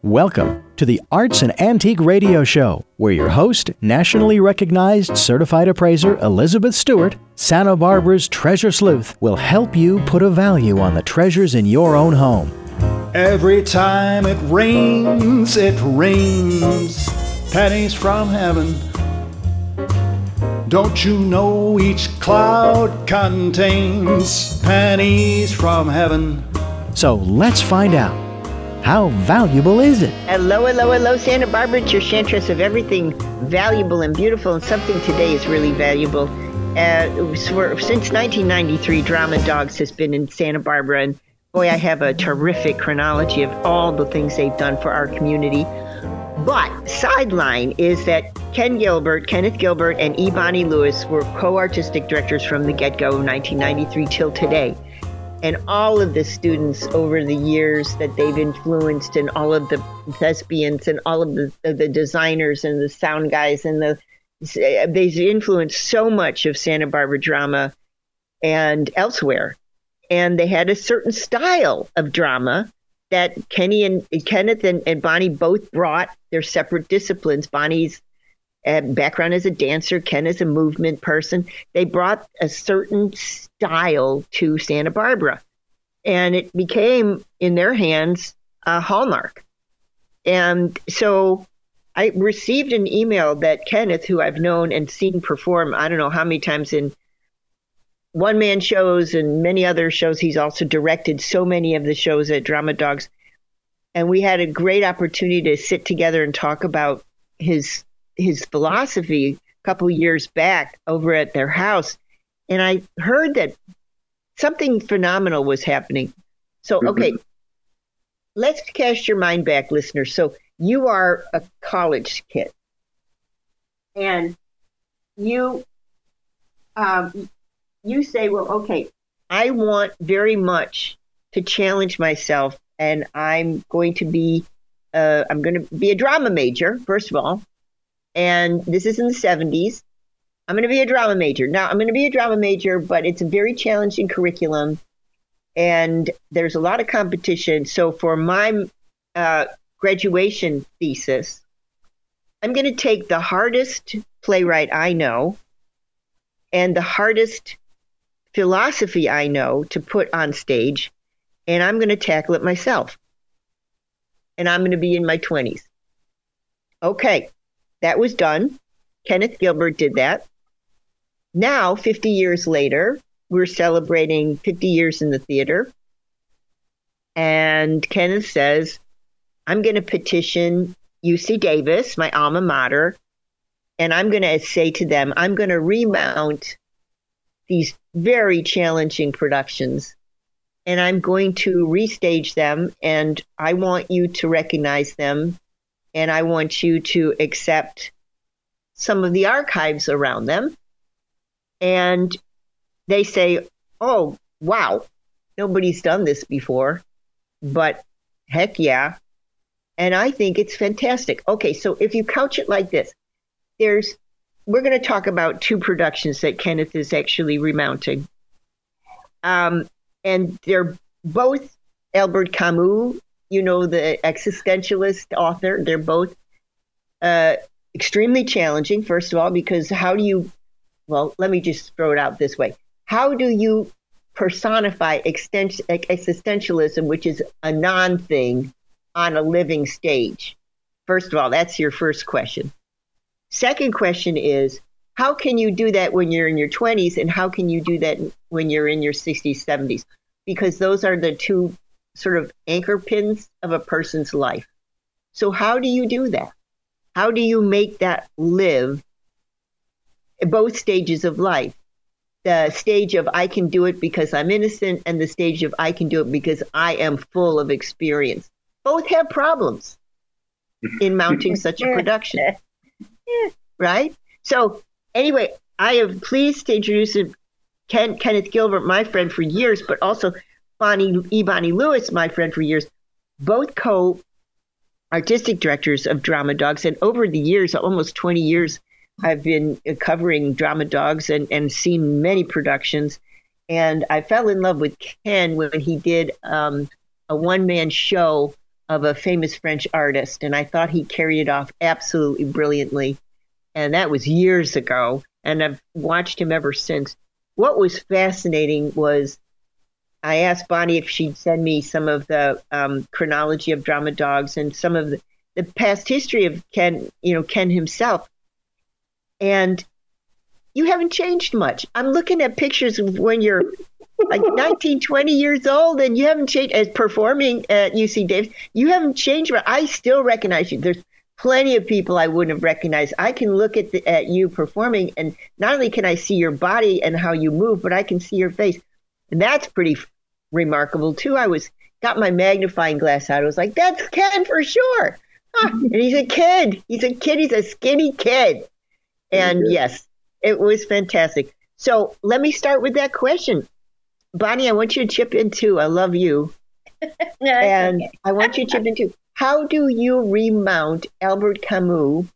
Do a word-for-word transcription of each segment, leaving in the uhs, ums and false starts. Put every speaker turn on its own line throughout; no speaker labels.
Welcome to the Arts and Antique Radio Show, where your host, nationally recognized certified appraiser Elizabeth Stewart, Santa Barbara's treasure sleuth, will help you put a value on the treasures in your own home.
Every time it rains, it rains pennies from heaven. Don't you know each cloud contains pennies from heaven?
So let's find out. How valuable is it?
Hello, hello, hello, Santa Barbara. It's your chantress of everything valuable and beautiful, and something today is really valuable. Uh, for, since nineteen ninety-three, Drama Dogs has been in Santa Barbara, and boy, I have a terrific chronology of all the things they've done for our community. But sideline is that Ken Gilbert, Kenneth Gilbert, and E. Bonnie Lewis were co-artistic directors from the get-go of nineteen ninety-three till today. And all of the students over the years that they've influenced, and all of the thespians and all of the, the designers and the sound guys, and the they've influenced so much of Santa Barbara drama and elsewhere. And they had a certain style of drama that Kenny and Kenneth and, and Bonnie both brought their separate disciplines. Bonnie's uh, background as a dancer, Ken is a movement person. They brought a certain style to Santa Barbara, and it became, in their hands, a hallmark. And so I received an email that Kenneth, who I've known and seen perform, I don't know how many times in one-man shows and many other shows. He's also directed so many of the shows at Drama Dogs. And we had a great opportunity to sit together and talk about his his philosophy a couple years back over at their house. And I heard that something phenomenal was happening. So, okay, mm-hmm. Let's cast your mind back, listeners. So you are a college kid, and you um, you say, well, okay, I want very much to challenge myself, and I'm going to be uh, I'm going to be a drama major, first of all. And this is in the seventies. I'm going to be a drama major. Now, I'm going to be a drama major, but it's a very challenging curriculum, and there's a lot of competition. So for my uh, graduation thesis, I'm going to take the hardest playwright I know and the hardest philosophy I know to put on stage, and I'm going to tackle it myself. And I'm going to be in my twenties. Okay, that was done. Kenneth Gilbert did that. Now, fifty years later, we're celebrating fifty years in the theater. And Kenneth says, I'm going to petition U C Davis, my alma mater, and I'm going to say to them, I'm going to remount these very challenging productions, and I'm going to restage them, and I want you to recognize them, and I want you to accept some of the archives around them. And they say, oh, wow, nobody's done this before, but heck yeah. And I think it's fantastic. Okay, so if you couch it like this, there's, we're going to talk about two productions that Kenneth is actually remounting. Um, and they're both Albert Camus, you know, the existentialist author. They're both uh, extremely challenging, first of all, because how do you, well, let me just throw it out this way. How do you personify existen- existentialism, which is a non-thing, on a living stage? First of all, that's your first question. Second question is, how can you do that when you're in your twenties, and how can you do that when you're in your sixties, seventies? Because those are the two sort of anchor pins of a person's life. So how do you do that? How do you make that live at both stages of life? The stage of I can do it because I'm innocent, and the stage of I can do it because I am full of experience. Both have problems in mounting such a production. Right? So anyway, I am pleased to introduce Ken, Kenneth Gilbert, my friend for years, but also Bonnie, E. Bonnie Lewis, my friend for years, both co-artistic directors of Drama Dogs. And over the years, almost twenty years, I've been covering Drama Dogs and, and seen many productions. And I fell in love with Ken when he did um, a one-man show of a famous French artist, and I thought he carried it off absolutely brilliantly. And that was years ago, and I've watched him ever since. What was fascinating was I asked Bonnie if she'd send me some of the um, chronology of Drama Dogs and some of the, the past history of Ken, you know, Ken himself. And you haven't changed much. I'm looking at pictures of when you're like nineteen, twenty years old, and you haven't changed as performing at U C Davis. You haven't changed, but I still recognize you. There's plenty of people I wouldn't have recognized. I can look at the, at you performing, and not only can I see your body and how you move, but I can see your face, and that's pretty remarkable too. I was got my magnifying glass out. I was like, "That's Ken for sure." Huh. And he's a kid. He's a kid. He's a skinny kid. And yes, it was fantastic. So let me start with that question. Bonnie, I want you to chip in too. I love you.
No,
and
okay.
I want you to chip in too. How do you remount Albert Camus,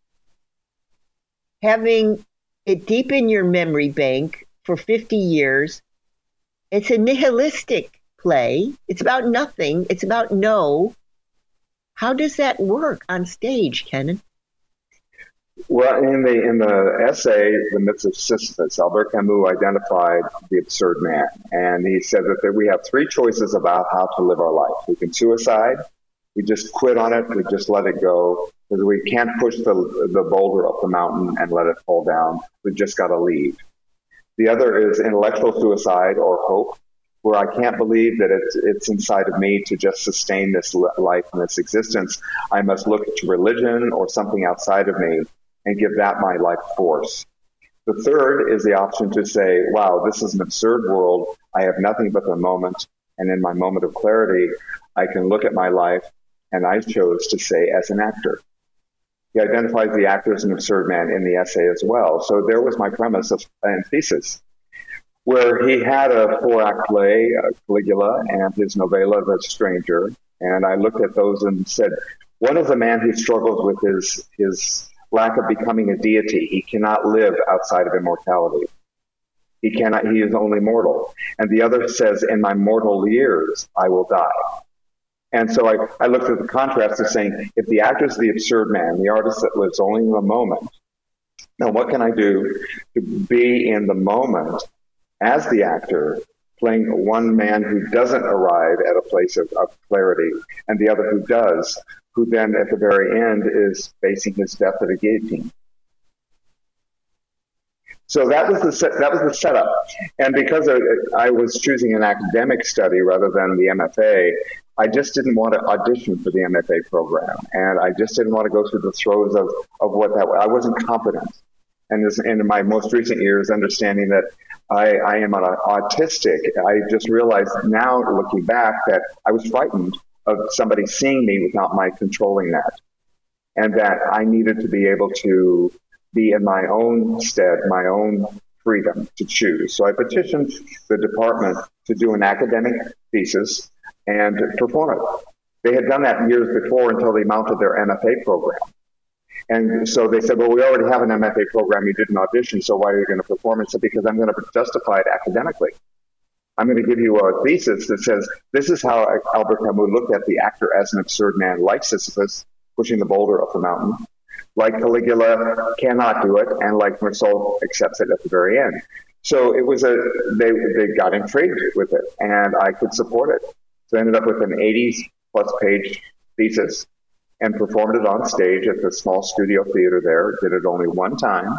having it deep in your memory bank for fifty years? It's a nihilistic play. It's about nothing. It's about no. How does that work on stage, Kenan?
Well, in the in the essay, The Myths of Sisyphus, Albert Camus identified the absurd man, and he said that, that we have three choices about how to live our life. We can suicide, we just quit on it, we just let it go, because we can't push the the boulder up the mountain and let it fall down. We just got to leave. The other is intellectual suicide or hope, where I can't believe that it's it's inside of me to just sustain this life and this existence. I must look to religion or something outside of me and give that my life force. The third is the option to say, wow, this is an absurd world. I have nothing but the moment. And in my moment of clarity, I can look at my life, and I chose to say as an actor. He identifies the actor as an absurd man in the essay as well. So there was my premise of, and thesis, where he had a four-act play, uh, Caligula, and his novella, The Stranger. And I looked at those and said, one is a man who struggles with his his lack of becoming a deity. He cannot live outside of immortality. He cannot, he is only mortal. And the other says, in my mortal years, I will die. And so I, I looked at the contrast of saying, if the actor is the absurd man, the artist that lives only in the moment, now what can I do to be in the moment as the actor, playing one man who doesn't arrive at a place of, of clarity, and the other who does, who then at the very end is facing his death at a guillotine. So that was the set, that was the setup. And because I, I was choosing an academic study rather than the M F A, I just didn't want to audition for the M F A program. And I just didn't want to go through the throes of, of what that was. I wasn't competent. And this, in my most recent years, understanding that I, I am an autistic, I just realized now, looking back, that I was frightened of somebody seeing me without my controlling that, and that I needed to be able to be in my own stead, my own freedom to choose. So I petitioned the department to do an academic thesis and perform it. They had done that years before until they mounted their M F A program. And so they said, well, we already have an M F A program. You did an audition, so why are you going to perform it? So because I'm going to justify it academically. I'm going to give you a thesis that says, this is how Albert Camus looked at the actor as an absurd man, like Sisyphus, pushing the boulder up the mountain, like Caligula cannot do it, and like Meursault accepts it at the very end. So it was a, they, they got intrigued with it, and I could support it. So I ended up with an eighty plus page thesis and performed it on stage at the small studio theater there, did it only one time,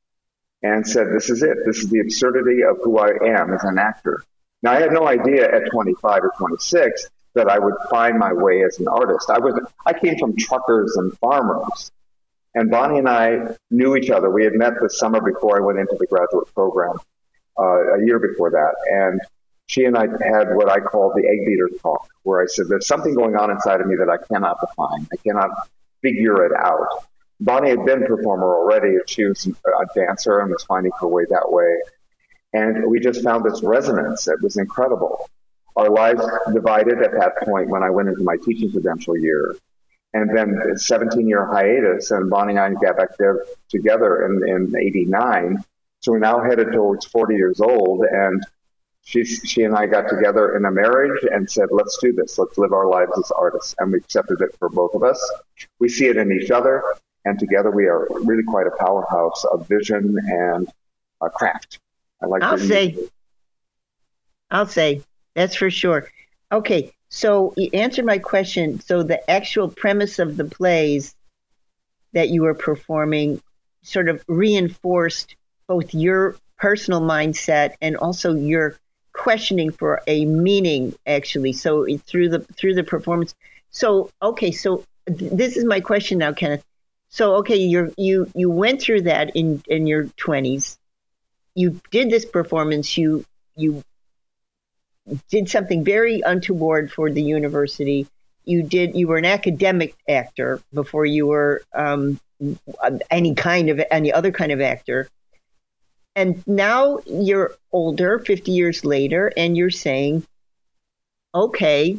and said, this is it. This is the absurdity of who I am as an actor. Now, I had no idea at twenty-five or twenty-six that I would find my way as an artist. I was, I came from truckers and farmers, and Bonnie and I knew each other. We had met the summer before I went into the graduate program, uh, a year before that, and she and I had what I called the egg beater talk, where I said, there's something going on inside of me that I cannot define. I cannot figure it out. Bonnie had been a performer already. She was a dancer and was finding her way that way. And we just found this resonance that was incredible. Our lives divided at that point when I went into my teaching credential year. And then a seventeen-year hiatus, and Bonnie and I got back there together in, in eighty-nine. So we're now headed towards forty years old, and She, she and I got together in a marriage and said, let's do this. Let's live our lives as artists. And we accepted it for both of us. We see it in each other. And together we are really quite a powerhouse of vision and uh, craft. I like
I'll
to
say, I'll say, that's for sure. Okay, so you answered my question. So the actual premise of the plays that you were performing sort of reinforced both your personal mindset and also your questioning for a meaning, actually. So through the through the performance. So okay, so th- this is my question now, Kenneth. So okay, you you you went through that in in your twenties. You did this performance. You you did something very untoward for the university. You did. You were an academic actor before you were um, any kind of any other kind of actor. And now you're older, fifty years later, and you're saying, okay,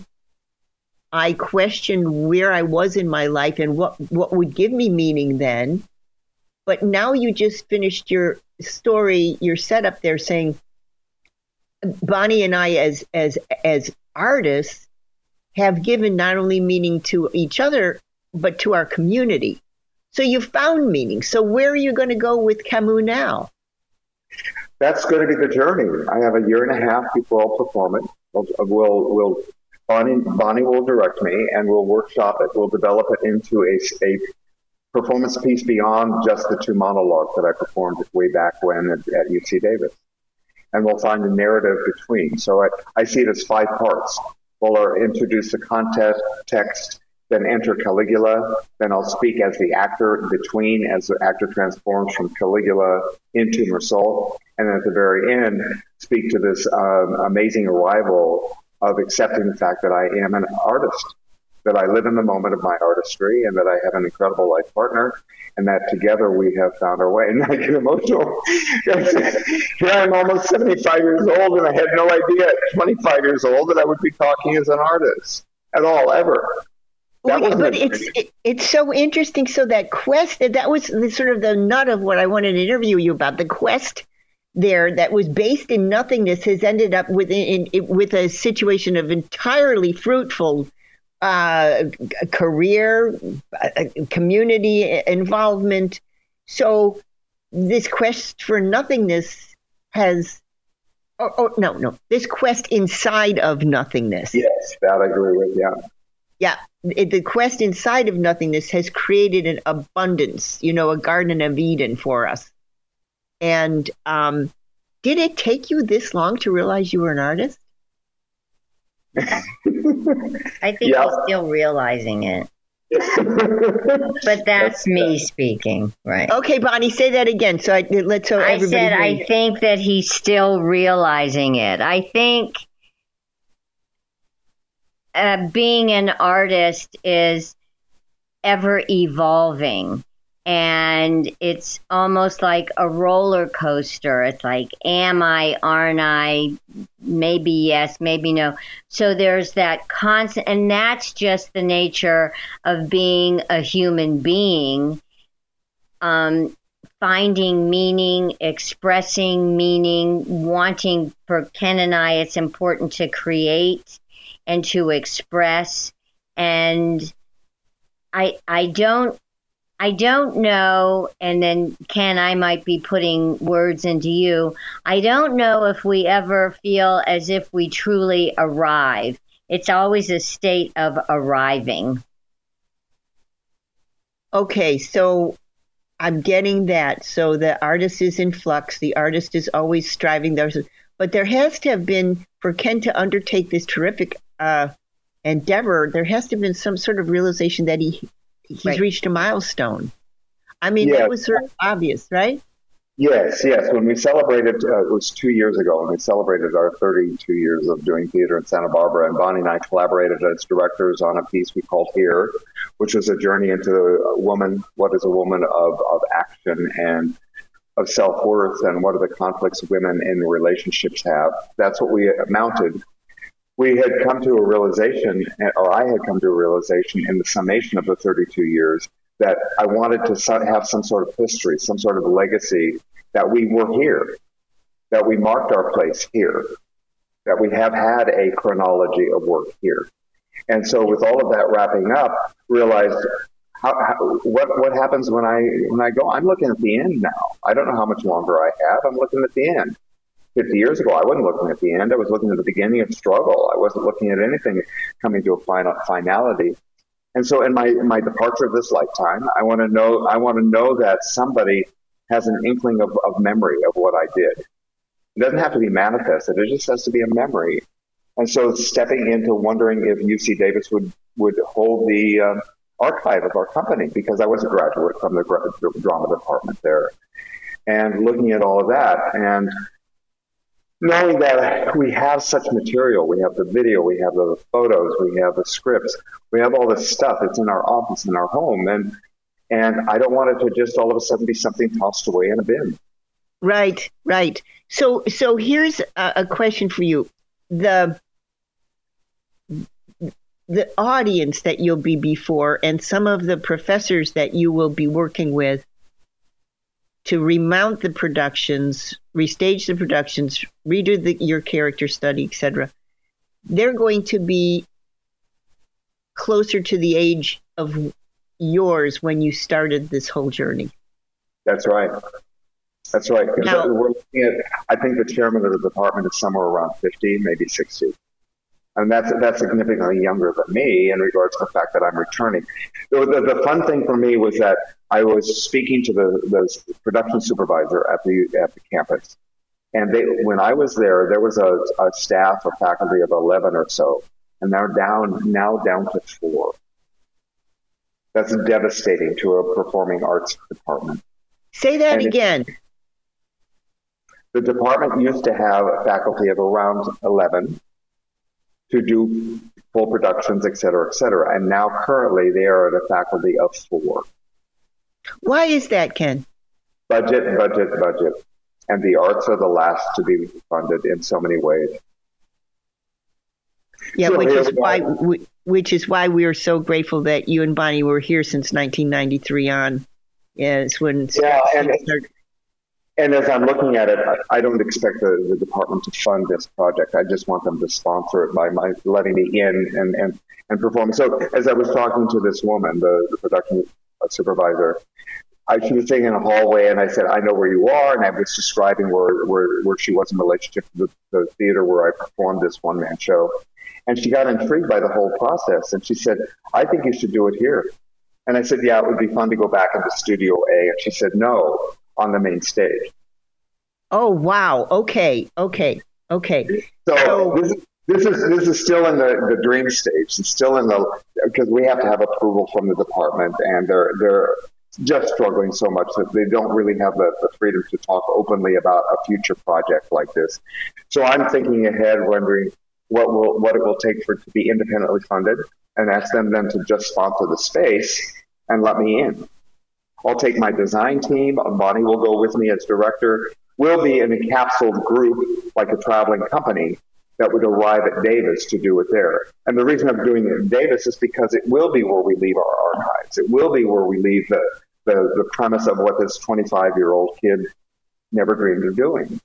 I questioned where I was in my life and what, what would give me meaning then. But now you just finished your story, your setup there saying, Bonnie and I as as as artists have given not only meaning to each other, but to our community. So you found meaning. So where are you going to go with Camus now?
That's going to be the journey. I have a year and a half before I'll perform it. We'll, we'll, we'll Bonnie, Bonnie will direct me, and we'll workshop it. We'll develop it into a, a performance piece beyond just the two monologues that I performed way back when at, at U C Davis. And we'll find a narrative between. So I, I see it as five parts. We'll introduce the context, text, then enter Caligula. Then I'll speak as the actor between, as the actor transforms from Caligula into Meursault. And then at the very end, speak to this um, amazing arrival of accepting the fact that I am an artist, that I live in the moment of my artistry, and that I have an incredible life partner, and that together we have found our way. And I get emotional. Here I'm almost seventy-five years old, and I had no idea at twenty-five years old that I would be talking as an artist at all, ever. That
Well, but it's it, it's so interesting. So that quest, that was the, sort of the nut of what I wanted to interview you about. The quest there that was based in nothingness has ended up with in, in, with a situation of entirely fruitful uh, career, uh, community involvement. So this quest for nothingness has, oh, oh no, no, this quest inside of nothingness.
Yes, that I agree with, yeah.
Yeah, it, the quest inside of nothingness has created an abundance, you know, a Garden of Eden for us. And um, did it take you this long to realize you were an artist?
I think
Yeah.
he's still realizing it. But that's me speaking, right?
Okay, Bonnie, say that again. So I, let's so
I
everybody
said
hear
I
you.
think that he's still realizing it. I think uh, being an artist is ever evolving. And it's almost like a roller coaster. It's like, am I, aren't I? Maybe yes, maybe no. So there's that constant, and that's just the nature of being a human being, um, finding meaning, expressing meaning, wanting, for Ken and I, it's important to create and to express. And I, I don't, I don't know, and then Ken, I might be putting words into you. I don't know if we ever feel as if we truly arrive. It's always a state of arriving.
Okay, so I'm getting that. So the artist is in flux. The artist is always striving. There's, but there has to have been, for Ken to undertake this terrific uh, endeavor, there has to have been some sort of realization that he he's
Right.
reached a milestone. I mean,
Yeah.
that was sort of obvious, right?
Yes, yes. When we celebrated, uh, it was two years ago, when we celebrated our thirty-two years of doing theater in Santa Barbara, and Bonnie and I collaborated as directors on a piece we called Here, which was a journey into a woman, what is a woman of, of action and of self-worth, and what are the conflicts women in relationships have. That's what we mounted. We had come to a realization, or I had come to a realization in the summation of the thirty-two years, that I wanted to so- have some sort of history, some sort of legacy, that we were here, that we marked our place here. that we have had a chronology of work here. And so with all of that wrapping up, realized how, how, what what happens when I when I go? I'm looking at the end now. I don't know how much longer I have. I'm looking at the end. fifty years ago, I wasn't looking at the end. I was looking at the beginning of struggle. I wasn't looking at anything coming to a final finality. And so in my in my departure of this lifetime, I want to know I want to know that somebody has an inkling of, of memory of what I did. It doesn't have to be manifested. It just has to be a memory. And so stepping into wondering if U C Davis would, would hold the um, archive of our company, because I was a graduate from the gra- drama department there. And looking at all of that and knowing that we have such material, we have the video, we have the photos, we have the scripts, we have all this stuff. It's in our office, in our home. And, and I don't want it to just all of a sudden be something tossed away in a bin.
Right, right. So, so here's a, a question for you. The the audience that you'll be before and some of the professors that you will be working with to remount the productions, restage the productions, redo the, your character study, et cetera, they're going to be closer to the age of yours when you started this whole journey.
That's right. That's right.
Now,
we're looking at, I think the chairman of the department is somewhere around fifty, maybe sixty. And that's that's significantly younger than me in regards to the fact that I'm returning. The, the, the fun thing for me was that I was speaking to the, the production supervisor at the at the campus. And they, when I was there, there was a, a staff or faculty of eleven or so. And they're down now down to four. That's devastating to a performing arts department.
Say that
and
again.
The department used to have a faculty of around eleven to do full productions, et cetera, et cetera. And now currently they are at a faculty of four.
Why is that, Ken?
Budget, budget, budget. And the arts are the last to be funded in so many ways.
Yeah,
so
which is
we
why we, which is why we are so grateful that you and Bonnie were here since nineteen ninety-three on. Yes, when
yeah, and, and as I'm looking at it, I, I don't expect the, the department to fund this project. I just want them to sponsor it by my letting me in and, and, and perform. So as I was talking to this woman, the, the production supervisor, I, she was sitting in a hallway, and I said, I know where you are, and I was describing where, where, where she was in relationship to the, the theater where I performed this one-man show. And she got intrigued by the whole process, and she said, I think you should do it here. And I said, yeah, it would be fun to go back into Studio A. And she said, no, on the main stage.
Oh, wow. Okay. Okay. Okay.
So,
so
this, this is this is still in the, the dream stage. It's still in the, because we have to have approval from the department, and they're they're just struggling so much that they don't really have the, the freedom to talk openly about a future project like this. So I'm thinking ahead, wondering what will what it will take for it to be independently funded, and ask them then to just sponsor the space and let me in. I'll take my design team. Bonnie will go with me as director. We'll be an encapsulated group, like a traveling company, that would arrive at Davis to do it there. And the reason I'm doing it in Davis is because it will be where we leave our archives. It will be where we leave the, the, the premise of what this twenty-five-year-old kid never dreamed of doing.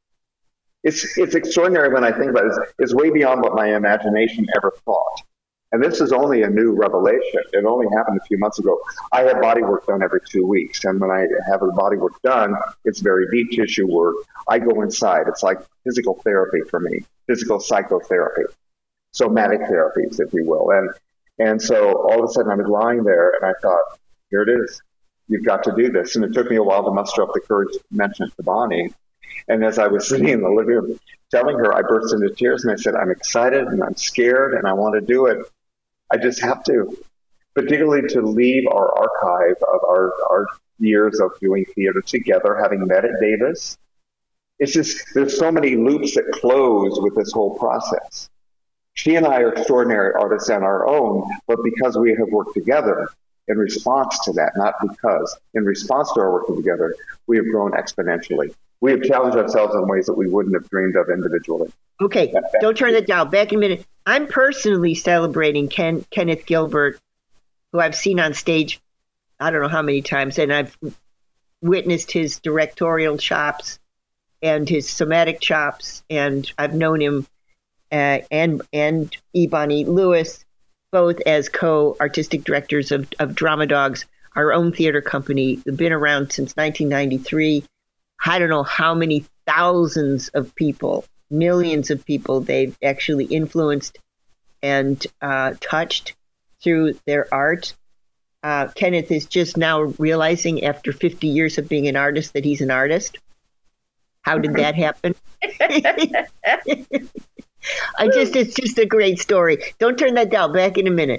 It's, it's extraordinary when I think about it. It's, it's way beyond what my imagination ever thought. And this is only a new revelation. It only happened a few months ago. I have body work done every two weeks. And when I have the body work done, it's very deep tissue work. I go inside. It's like physical therapy for me, physical psychotherapy, somatic therapies, if you will. And and so all of a sudden I was lying there and I thought, here it is. You've got to do this. And it took me a while to muster up the courage to mention it to Bonnie. And as I was sitting in the living room telling her, I burst into tears and I said, I'm excited and I'm scared and I want to do it. I just have to, particularly to leave our archive of our, our years of doing theater together, having met at Davis. It's just, there's so many loops that close with this whole process. She and I are extraordinary artists on our own, but because we have worked together in response to that, not because, in response to our working together, we have grown exponentially. We have challenged ourselves in ways that we wouldn't have dreamed of individually.
Okay, don't turn that down. Back in a minute. I'm personally celebrating Ken, Kenneth Gilbert, who I've seen on stage, I don't know how many times, and I've witnessed his directorial chops and his somatic chops, and I've known him uh, and and Ebony Lewis, both as co-artistic directors of, of Drama Dogs, our own theater company. They've been around since nineteen ninety-three. I don't know how many thousands of people, millions of people they've actually influenced and uh, touched through their art. Uh, Kenneth is just now realizing after fifty years of being an artist that he's an artist. How did that happen? I just, it's just a great story. Don't turn that down. Back in a minute.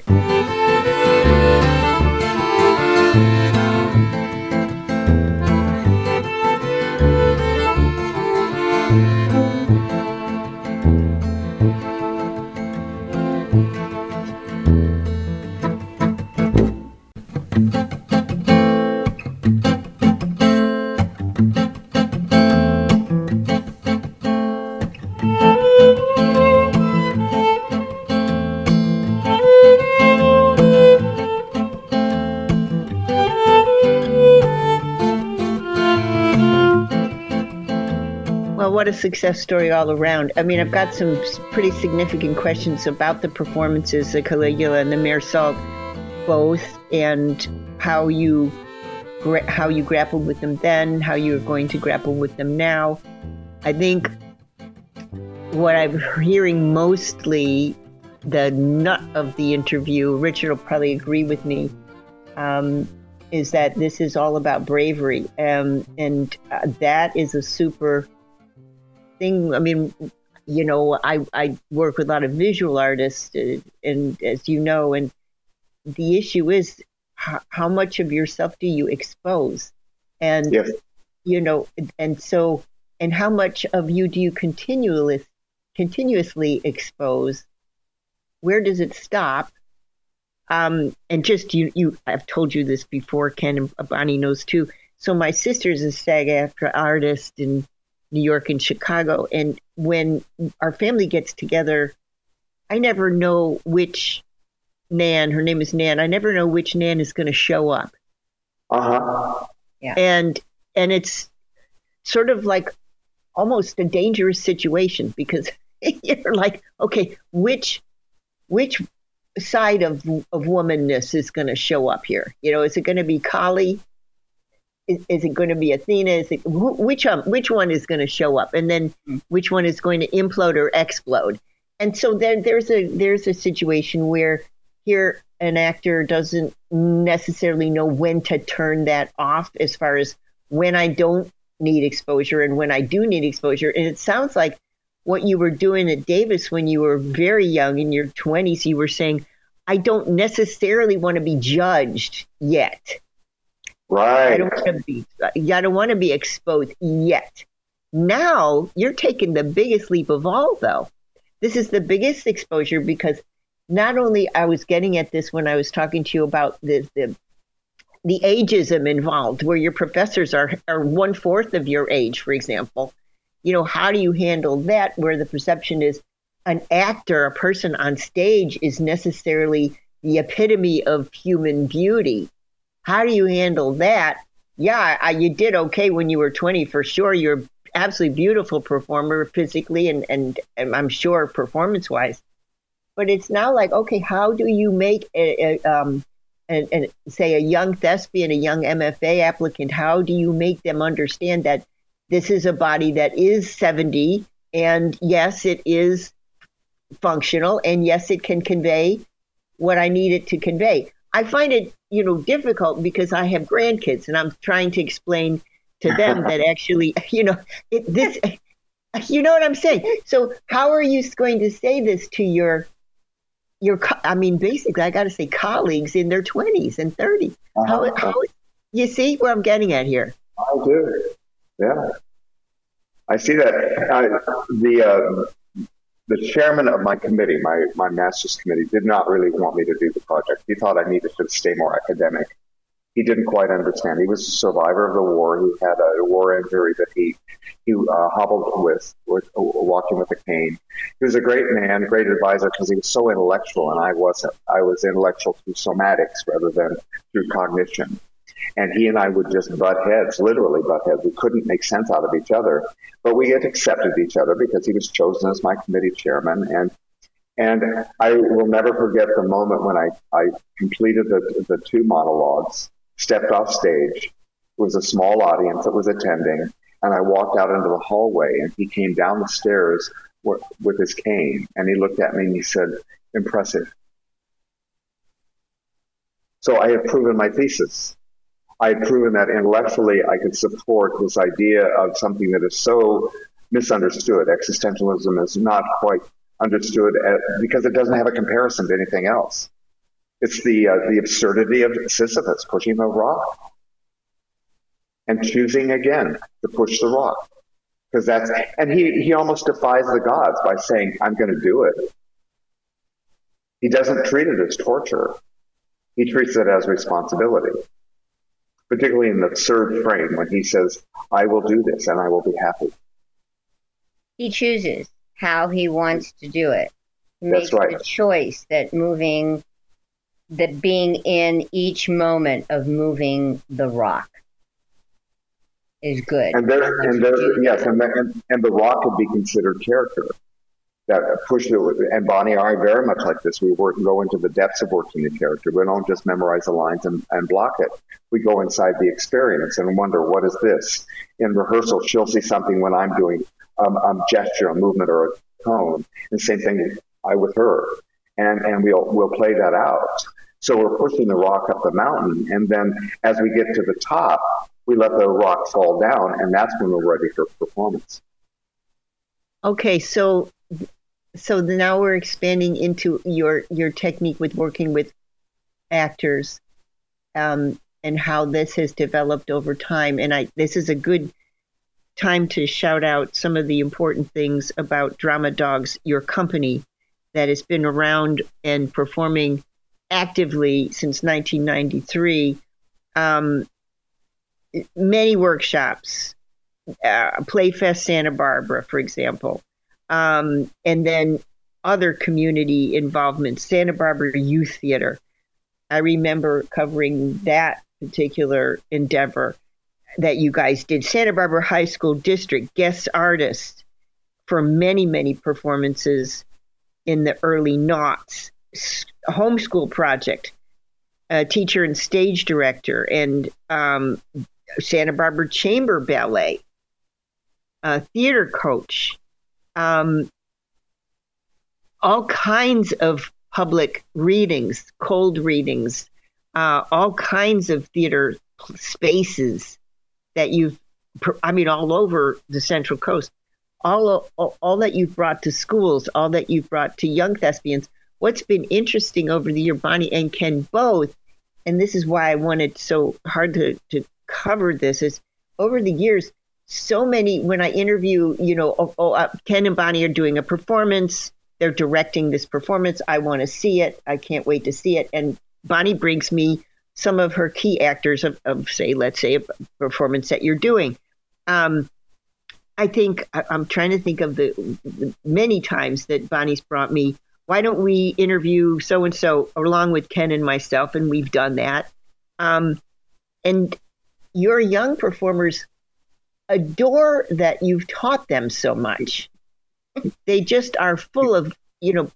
What a success story all around. I mean, I've got some pretty significant questions about the performances, the Caligula and the Mare Salt, both, and how you gra- how you grappled with them then, how you're going to grapple with them now. I think what I'm hearing mostly, the nut of the interview, Richard will probably agree with me, um, is that this is all about bravery. Um, and uh, that is a super thing. I mean, you know, I, I work with a lot of visual artists, uh, and as you know, and the issue is how, how much of yourself do you expose? And, yes. you know, and so, and how much of you do you continually, continuously expose? Where does it stop? Um, and just, you, you, I've told you this before, Ken, and Bonnie knows too. So my sister's a SAG-AFTRA artist in New York and Chicago. And when our family gets together, I never know which Nan, her name is Nan, I never know which Nan is going to show up.
Uh-huh.
Yeah. And, and it's sort of like almost a dangerous situation because you're like, okay, which, which side of, of womanness is going to show up here? You know, is it going to be Kali? Is, is it going to be Athena? Is it, which um, which one is going to show up, and then which one is going to implode or explode? And so there, there's a there's a situation where here an actor doesn't necessarily know when to turn that off, as far as when I don't need exposure and when I do need exposure. And it sounds like what you were doing at Davis when you were very young, in your twenties. You were saying, I don't necessarily want to be judged yet.
Right.
I don't want to be, I don't want to be exposed yet. Now you're taking the biggest leap of all, though. This is the biggest exposure because not only I was getting at this when I was talking to you about the the, the ageism involved, where your professors are, are one fourth of your age, for example. You know, how do you handle that, where the perception is an actor, a person on stage, is necessarily the epitome of human beauty? How do you handle that? Yeah, I, you did okay when you were twenty, for sure. You're an absolutely beautiful performer physically and, and, and I'm sure performance-wise. But it's now like, okay, how do you make, a, a, um, a, a, say, a young thespian, a young M F A applicant, how do you make them understand that this is a body that is seventy, and yes, it is functional, and yes, it can convey what I need it to convey? I find it, you know, difficult because I have grandkids and I'm trying to explain to them that actually, you know, it, this, you know what I'm saying? So how are you going to say this to your, your, I mean, basically, I got to say colleagues in their twenties and thirties? Uh-huh. How, how, you see where I'm getting at here?
I do. Yeah. I see that. Uh, the, uh, The chairman of my committee, my, my master's committee, did not really want me to do the project. He thought I needed to stay more academic. He didn't quite understand. He was a survivor of the war. He had a war injury that he he uh, hobbled with, with uh, walking with a cane. He was a great man, a great advisor, because he was so intellectual, and I wasn't. I was intellectual through somatics rather than through cognition. And he and I would just butt heads, literally butt heads. We couldn't make sense out of each other, but we had accepted each other because he was chosen as my committee chairman. And and I will never forget the moment when I, I completed the, the two monologues, stepped off stage. It was a small audience that was attending, and I walked out into the hallway, and he came down the stairs w- with his cane, and he looked at me and he said, "Impressive." So I had proven my thesis. I had proven that intellectually I could support this idea of something that is so misunderstood. Existentialism is not quite understood as, because it doesn't have a comparison to anything else. It's the uh, the absurdity of Sisyphus pushing the rock and choosing again to push the rock, because that's and he he almost defies the gods by saying, "I'm going to do it." He doesn't treat it as torture. He treats it as responsibility, particularly in the absurd frame when he says, "I will do this and I will be happy."
He chooses how he wants to do it. He
That's
makes
right.
the choice that moving, that being in each moment of moving the rock is good.
And there, and there, yes, and the, and, and the rock could be considered character. That push it, and Bonnie and I are very much like this. We work, go into the depths of working the character. We don't just memorize the lines and, and block it. We go inside the experience and wonder, what is this? In rehearsal, she'll see something when I'm doing um, um, gesture, a movement, or a tone. And same thing I with her, and and we'll we'll play that out. So we're pushing the rock up the mountain, and then as we get to the top, we let the rock fall down, and that's when we're ready for performance.
Okay, so so now we're expanding into your your technique with working with actors, um, and how this has developed over time. And I this is a good time to shout out some of the important things about Drama Dogs, your company that has been around and performing actively since nineteen ninety-three. Um, many workshops, uh, Playfest Santa Barbara, for example. Um, and then other community involvement, Santa Barbara Youth Theater. I remember covering that particular endeavor that you guys did. Santa Barbara High School District guest artist for many, many performances in the early noughts. Homeschool Project, a teacher and stage director, and um, Santa Barbara Chamber Ballet, a theater coach. Um, all kinds of public readings, cold readings, uh, all kinds of theater spaces that you've, I mean, all over the Central Coast, all, all, all that you've brought to schools, all that you've brought to young thespians. What's been interesting over the year, Bonnie and Ken both, and this is why I wanted so hard to, to cover this, is over the years, so many, when I interview, you know, oh, oh, uh, Ken and Bonnie are doing a performance, they're directing this performance, I want to see it, I can't wait to see it, and Bonnie brings me some of her key actors of, of say, let's say, a performance that you're doing. Um, I think, I, I'm trying to think of the, the many times that Bonnie's brought me, why don't we interview so-and-so along with Ken and myself, and we've done that. Um, and your young performers adore that you've taught them so much. They just are full of, you know,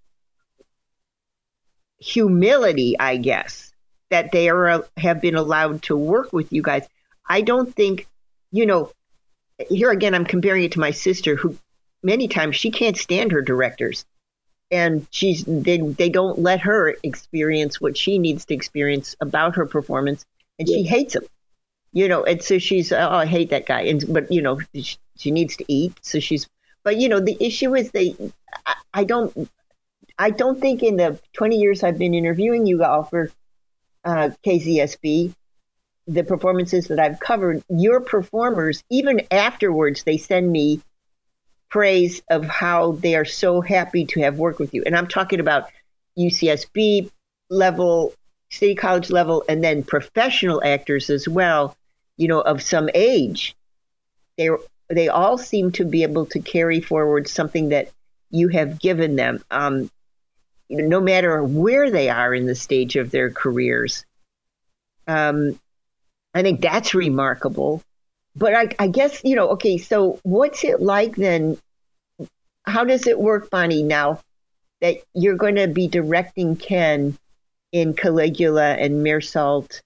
humility, I guess, that they are have been allowed to work with you guys. I don't think, you know, here again, I'm comparing it to my sister, who many times she can't stand her directors. And she's they, they don't let her experience what she needs to experience about her performance, and yeah. She hates him. You know, and so she's, oh, I hate that guy. And but you know, she, she needs to eat, so she's. But you know, the issue is they. I, I don't. I don't think in the twenty years I've been interviewing you all for uh, K Z S B, the performances that I've covered, your performers, even afterwards, they send me praise of how they are so happy to have worked with you. And I'm talking about U C S B level, City College level, and then professional actors as well, you know, of some age. They they all seem to be able to carry forward something that you have given them, um, no matter where they are in the stage of their careers. Um, I think that's remarkable. But I, I guess, you know, okay, so what's it like then? How does it work, Bonnie, now that you're going to be directing Ken in Caligula and Meersault?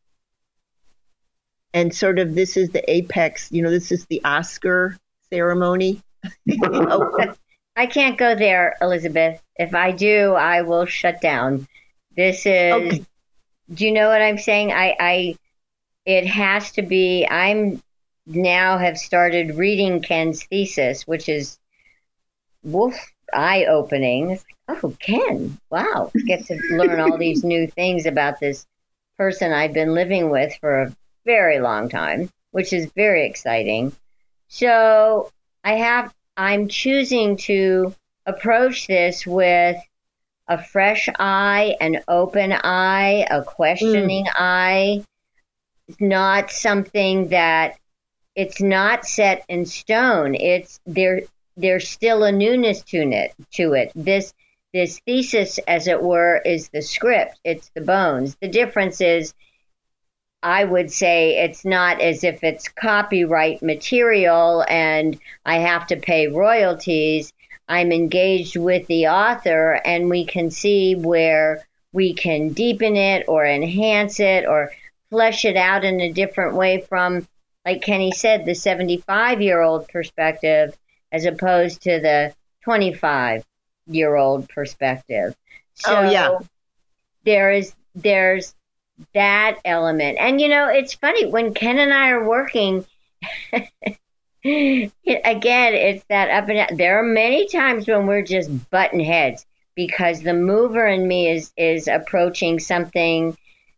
And sort of this is the apex, you know, this is the Oscar ceremony. You know?
I can't go there, Elizabeth. If I do, I will shut down. This is, okay. Do you know what I'm saying? I, I, it has to be, I'm now have started reading Ken's thesis, which is woof, eye-opening. It's like, oh, Ken, wow. Get to learn all these new things about this person I've been living with for a very long time, which is very exciting. So I have, I'm choosing to approach this with a fresh eye, an open eye, a questioning mm. eye. It's not something that, it's not set in stone. It's there. There's still a newness to it. To it. This this thesis, as it were, is the script. It's the bones. The difference is, I would say, it's not as if it's copyright material and I have to pay royalties. I'm engaged with the author, and we can see where we can deepen it or enhance it or flesh it out in a different way from, like Kenny said, the seventy-five-year-old perspective as opposed to the twenty-five-year-old perspective. So
oh, yeah.
there is, there's that element. And, you know, it's funny, when Ken and I are working, it, again, it's that up and down. There are many times when we're just button heads because the mover in me is, is approaching something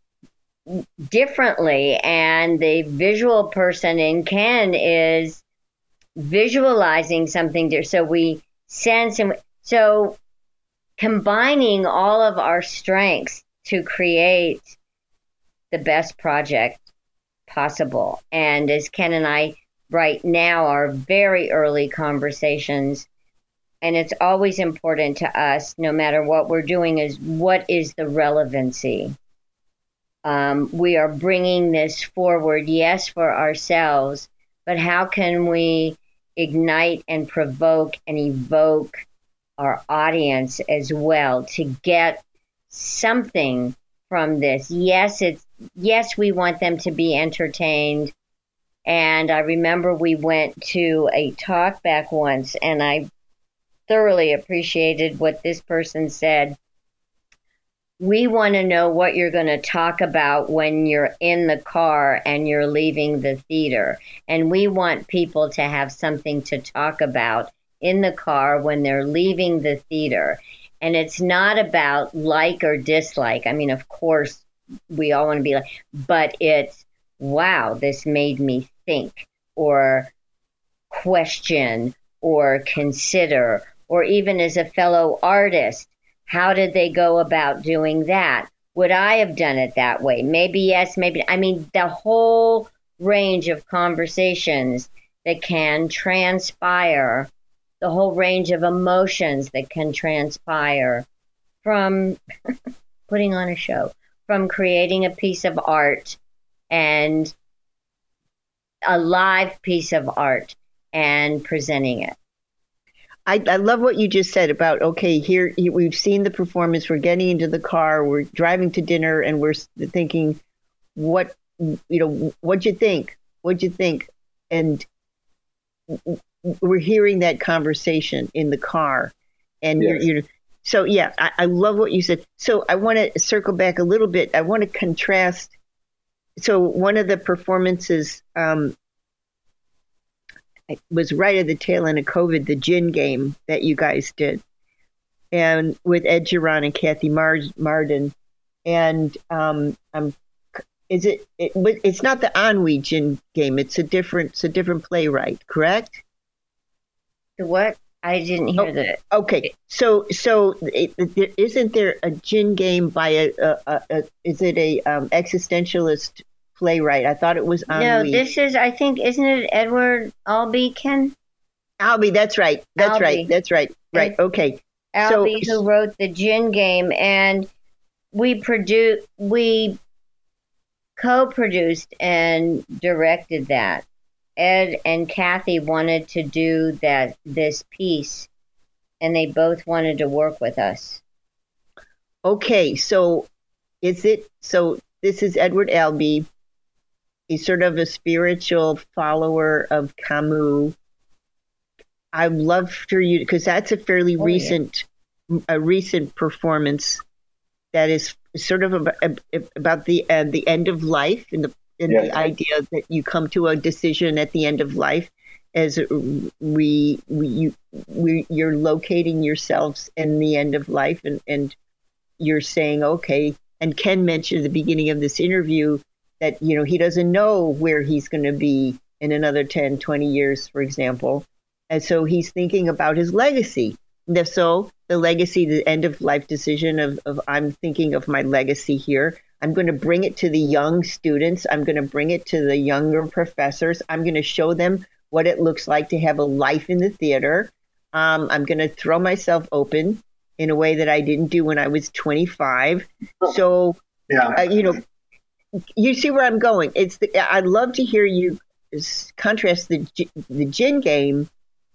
differently, and the visual person in Ken is visualizing something there. So we sense, and so combining all of our strengths to create the best project possible. And as Ken and I right now are very early conversations, and it's always important to us, no matter what we're doing, is what is the relevancy? Um, we are bringing this forward, yes, for ourselves, but how can we ignite and provoke and evoke our audience as well to get something from this? Yes, it's yes, we want them to be entertained. And I remember we went to a talk back once, and I thoroughly appreciated what this person said. We want to know what you're going to talk about when you're in the car and you're leaving the theater. And we want people to have something to talk about in the car when they're leaving the theater. And it's not about like or dislike. I mean, of course, we all want to be like, but it's, wow, this made me think or question or consider, or even as a fellow artist, how did they go about doing that? Would I have done it that way? Maybe yes, maybe. I mean, the whole range of conversations that can transpire, the whole range of emotions that can transpire from putting on a show, from creating a piece of art and a live piece of art and presenting it.
I, I love what you just said about, okay, here we've seen the performance, we're getting into the car, we're driving to dinner, and we're thinking, what, you know, what'd you think? What'd you think? And we're hearing that conversation in the car. And yes. you're, you're, so yeah, I, I love what you said. So I want to circle back a little bit. I want to contrast. So one of the performances, um, it was right at the tail end of COVID, the gin game that you guys did, and with Ed Geron and Kathy Mar- Marden. And um, um, is it, it? It's not the Ennui gin game. It's a different. It's a different playwright, correct?
The what? I didn't hear
oh,
that.
Okay, so so it, it, isn't there a gin game by a? a, a, a is it a um, existentialist playwright? I thought it was Ennui.
No, this is, I think, isn't it Edward Albee, Ken?
Albee, that's right. That's
Albee.
right. That's right. Right.
It's
okay.
Albee,
so,
who wrote the gin game, and we produce, we co-produced and directed that. Ed and Kathy wanted to do that this piece, and they both wanted to work with us.
Okay, so is it, so this is Edward Albee. He's sort of a spiritual follower of Camus. I'd love for you, because that's a fairly oh, recent, yeah. a recent performance that is sort of about, about the uh, the end of life, and the, and yes. the idea that you come to a decision at the end of life, as we, we, you, we you're locating yourselves in the end of life, and, and you're saying, okay. And Ken mentioned at the beginning of this interview that, you know, he doesn't know where he's going to be in another ten, twenty years, for example. And so he's thinking about his legacy. And if so, the legacy, the end of life decision of, of I'm thinking of my legacy here. I'm going to bring it to the young students. I'm going to bring it to the younger professors. I'm going to show them what it looks like to have a life in the theater. Um, I'm going to throw myself open in a way that I didn't do when I was twenty-five. So, yeah. uh, you know, you see where I'm going. It's the, I'd love to hear you contrast the the gin game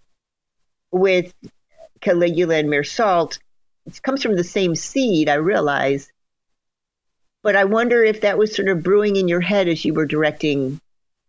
with Caligula and Meursault. It comes from the same seed, I realize. But I wonder if that was sort of brewing in your head as you were directing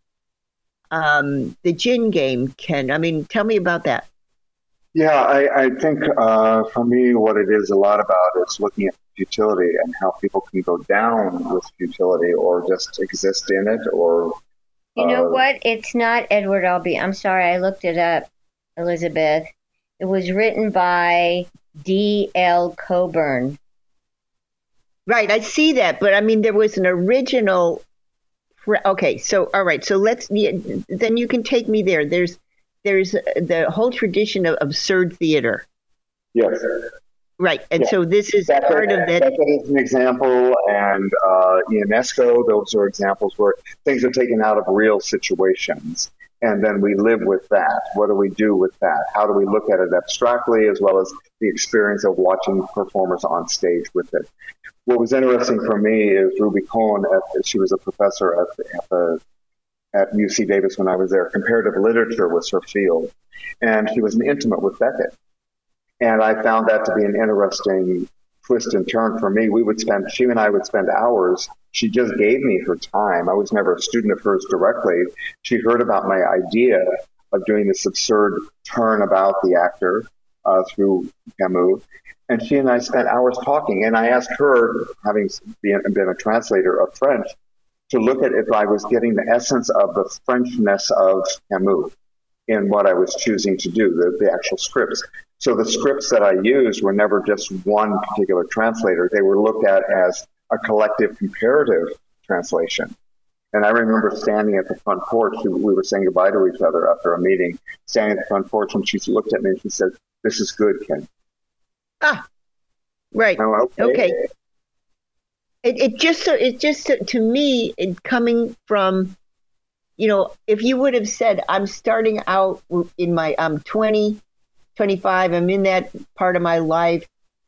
um, the gin game, Ken. I mean, tell me about that.
Yeah, I, I think uh, for me, what it is a lot about is looking at futility and how people can go down with futility or just exist in it. Or
you know uh, what? It's not Edward Albee. I'm sorry, I looked it up, Elizabeth. It was written by D L Coburn.
Right, I see that, but I mean, there was an original. Okay, so all right, so let's. Then you can take me there. There's, there's the whole tradition of absurd theater.
Yes.
Right, and
yeah.
so this is
Beckett,
part of that.
Beckett is an example, and uh, Ionesco. Those are examples where things are taken out of real situations. And then we live with that. What do we do with that? How do we look at it abstractly, as well as the experience of watching performers on stage with it? What was interesting for me is Ruby Cohen. At, she was a professor at, at, the, at U C Davis when I was there. Comparative literature was her field. And she was an intimate with Beckett. And I found that to be an interesting twist and turn for me. We would spend, she and I would spend hours. She just gave me her time. I was never a student of hers directly. She heard about my idea of doing this absurd turn about the actor uh, through Camus. And she and I spent hours talking. And I asked her, having been, been a translator of French, to look at if I was getting the essence of the Frenchness of Camus in what I was choosing to do, the, the actual scripts. So the scripts that I used were never just one particular translator. They were looked at as a collective comparative translation. And I remember standing at the front porch. We were saying goodbye to each other after a meeting, standing at the front porch, and she looked at me and she said, "This is good, Ken."
Ah, right.
Oh, okay.
okay. It, it just, so it just, to me, it coming from, you know, if you would have said, I'm starting out in my, I'm twenty, twenty-five, I'm in that part of my life.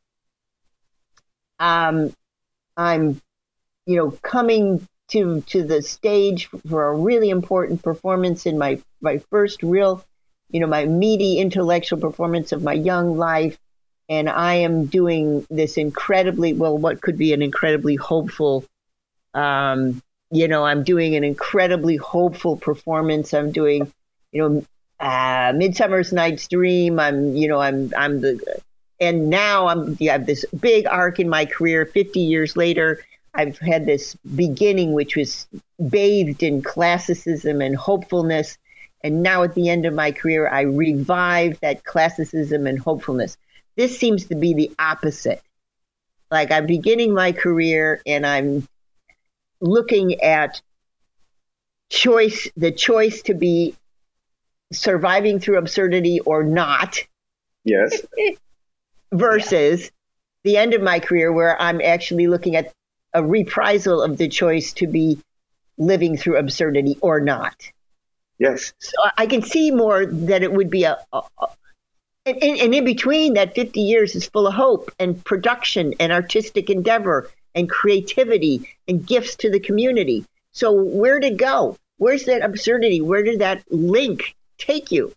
Um, I'm, you know, coming to to the stage for a really important performance in my, my first real, you know, my meaty intellectual performance of my young life. And I am doing this incredibly, well, what could be an incredibly hopeful, um, you know, I'm doing an incredibly hopeful performance. I'm doing, you know, uh, Midsummer's Night's Dream. I'm, you know, I'm, I'm the, and now I'm, you have this big arc in my career. fifty years later, I've had this beginning, which was bathed in classicism and hopefulness. And now at the end of my career, I revive that classicism and hopefulness. This seems to be the opposite. Like I'm beginning my career and I'm looking at choice, the choice to be surviving through absurdity or not.
Yes.
Versus yeah. the end of my career where I'm actually looking at a reprisal of the choice to be living through absurdity or not.
Yes.
So I can see more that it would be a, a, a and, and in between that fifty years is full of hope and production and artistic endeavor and creativity and gifts to the community. So where to go? Where's that absurdity? Where did that link take you?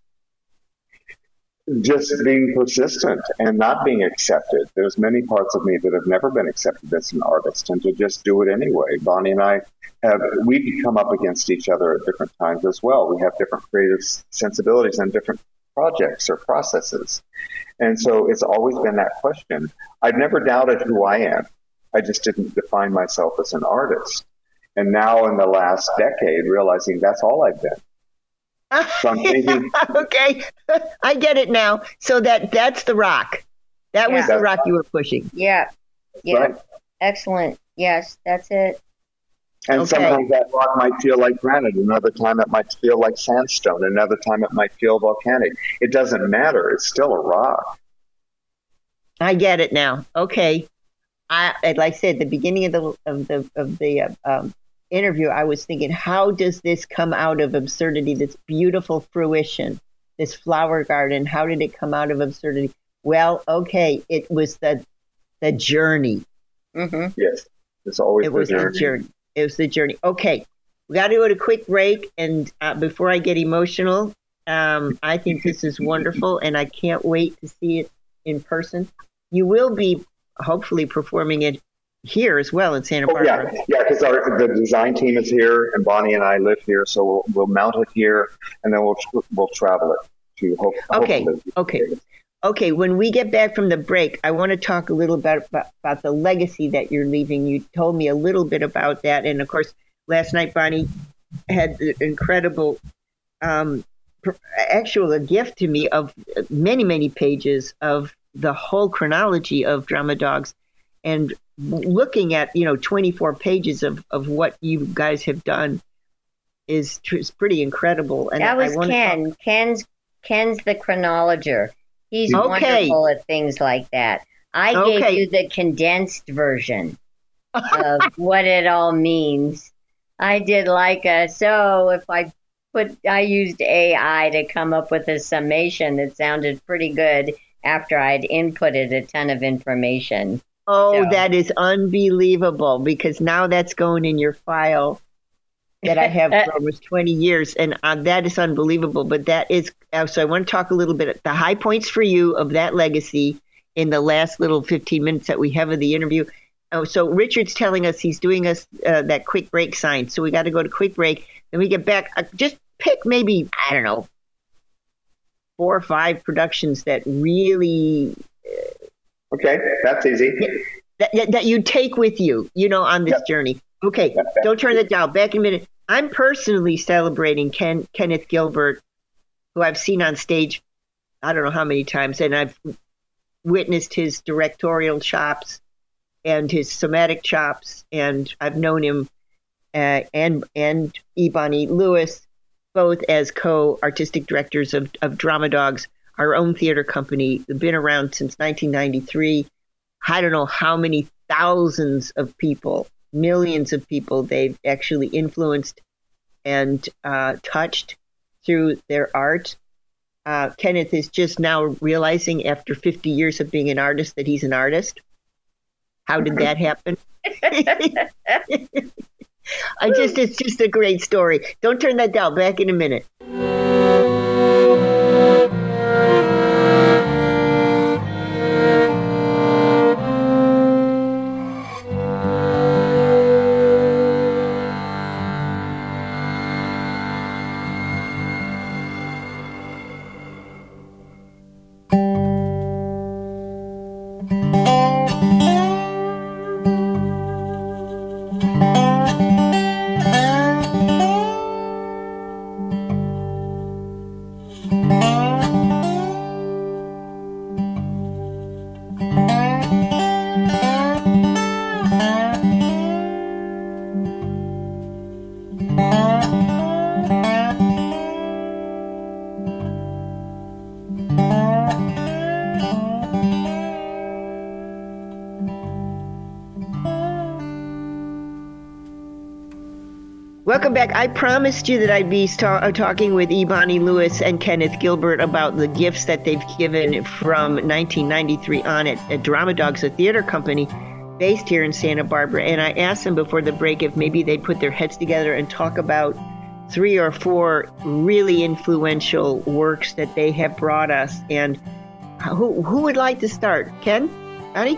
Just being persistent and not being accepted. There's many parts of me that have never been accepted as an artist, and to just do it anyway. Bonnie and I have, we come up against each other at different times as well. We have different creative sensibilities and different projects or processes. And so it's always been that question. I've never doubted who I am. I just didn't define myself as an artist. And now in the last decade, realizing that's all I've been. So I'm thinking,
okay, I get it now. So that that's the rock. That
Yeah.
was the rock you were pushing.
Yeah. Yeah.
Right.
Excellent. Yes, that's it.
and
Okay.
sometimes that rock might feel like granite. Another time it might feel like sandstone. Another time it might feel volcanic. It doesn't matter. It's still a rock.
I get it now. Okay. I, like I said, at the beginning of the of the of the uh, um, interview, I was thinking, how does this come out of absurdity? This beautiful fruition, this flower garden. How did it come out of absurdity? Well, okay, it was the the journey.
Mm-hmm.
Yes, it's always
It
the
was the
journey.
journey. It was the journey. Okay, we got to go to a quick break, and uh, before I get emotional, um, I think this is wonderful, and I can't wait to see it in person. You will be hopefully performing it here as well in Santa
Oh,
Barbara.
yeah, yeah, because the design team is here, and Bonnie and I live here, so we'll, we'll mount it here, and then we'll we'll travel it to hope.
Okay,
hopefully-
okay. Okay, when we get back from the break, I want to talk a little bit about, about the legacy that you're leaving. You told me a little bit about that. And of course, last night, Bonnie had the incredible, um, pr- actual a gift to me of many, many pages of the whole chronology of Drama Dogs. And looking at, you know, twenty-four pages of, of what you guys have done is, tr- is pretty incredible. And
That
I
was
wanna
Ken.
talk-
Ken's Ken's the chronologer. He's
Okay.
wonderful at things like that. I
Okay.
gave you the condensed version of what it all means. I did like a so if I put I used A I to come up with a summation that sounded pretty good after I'd inputted a ton of information.
Oh,
So-
that is unbelievable, because now that's going in your file that I have for almost twenty years. And uh, that is unbelievable. But that is, uh, so I want to talk a little bit, the high points for you of that legacy in the last little fifteen minutes that we have of the interview. Oh, so Richard's telling us he's doing us uh, that quick break sign. So we got to go to quick break. Then we get back, uh, just pick maybe, I don't know, four or five productions that really
Okay, that's easy.
that, that, that you take with you, you know, on this
Yep.
journey. Okay,
Yep.
don't turn that down. Back in a minute. I'm personally celebrating Ken, Kenneth Gilbert, who I've seen on stage, I don't know how many times, and I've witnessed his directorial chops and his somatic chops, and I've known him uh, and and Ebony Lewis, both as co-artistic directors of, of Drama Dogs, our own theater company. They've been around since nineteen ninety-three. I don't know how many thousands of people, millions of people they've actually influenced and uh, touched through their art. Uh, Kenneth is just now realizing after fifty years of being an artist that he's an artist. How did that happen? I just, it's just a great story. Don't turn that down. Back in a minute. Welcome back. I promised you that I'd be sta- talking with Ebony Lewis and Kenneth Gilbert about the gifts that they've given from nineteen ninety-three on at, at Drama Dogs, a theater company. based here in Santa Barbara, and I asked them before the break if maybe they'd put their heads together and talk about three or four really influential works that they have brought us. And who who would like to start? Ken? Bonnie?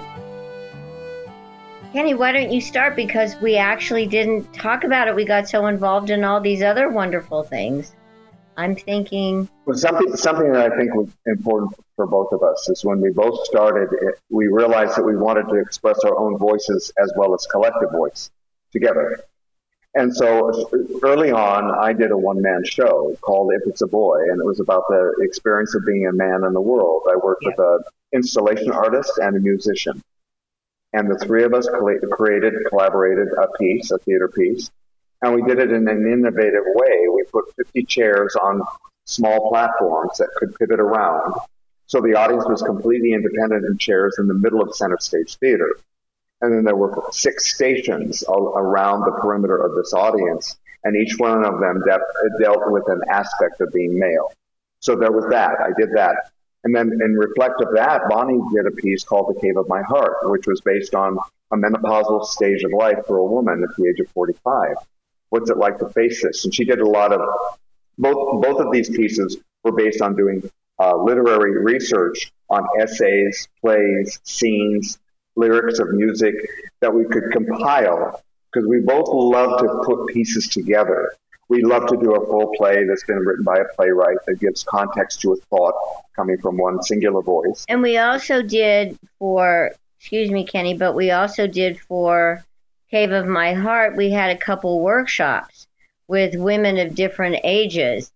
Kenny, why don't you start? Because we actually didn't talk about it. We got so involved in all these other wonderful things. I'm thinking...
Well, something, something that I think was important for both of us is when we both started, it, we realized that we wanted to express our own voices as well as collective voice together. And so early on, I did a one-man show called If It's a Boy, and it was about the experience of being a man in the world. I worked yeah. with an installation artist and a musician. And the three of us created, collaborated a piece, a theater piece, and we did it in an innovative way. We put fifty chairs on small platforms that could pivot around, so the audience was completely independent in chairs in the middle of center stage theater. And then there were six stations all around the perimeter of this audience, and each one of them de- dealt with an aspect of being male. So there was that. I did that. And then in reflect of that, Bonnie did a piece called The Cave of My Heart, which was based on a menopausal stage of life for a woman at the age of forty-five. What's it like to face this? And she did a lot of, both both of these pieces were based on doing uh, literary research on essays, plays, scenes, lyrics of music that we could compile, because we both love to put pieces together. We love to do a full play that's been written by a playwright that gives context to a thought coming from one singular voice.
And we also did for, excuse me, Kenny, but we also did for Cave of My Heart, we had a couple workshops with women of different ages.